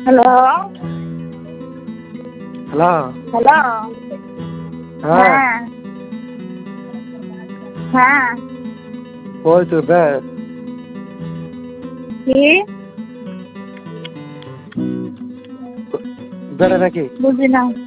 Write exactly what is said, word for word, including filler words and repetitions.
hello hello hello হ্যাঁ হ্যাঁ হ্যাঁ কই তো বে কি বেড়া নাকি বুঝি না